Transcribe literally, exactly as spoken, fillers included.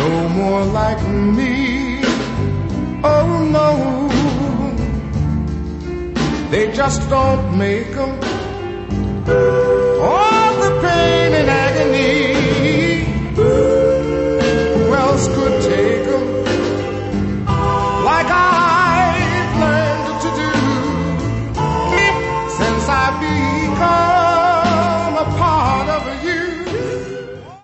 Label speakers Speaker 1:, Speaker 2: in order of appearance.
Speaker 1: no more like me. Oh no, they just don't make 'em.